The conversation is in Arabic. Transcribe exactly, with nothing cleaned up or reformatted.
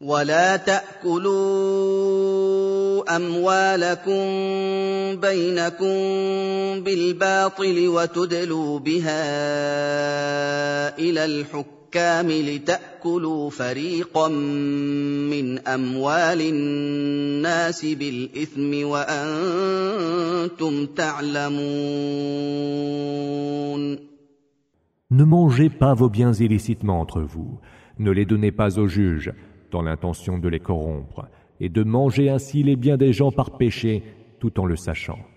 ولا تأكلوا أموالكم بينكم بالباطل وتدلوا بها إلى الحكام لتأكلوا فريقا من أموال الناس بالإثم وأنتم تعلمون. Ne mangez pas vos biens illicitement entre vous, ne les donnez pas aux juges dans l'intention de les corrompre, et de manger ainsi les biens des gens par péché, tout en le sachant.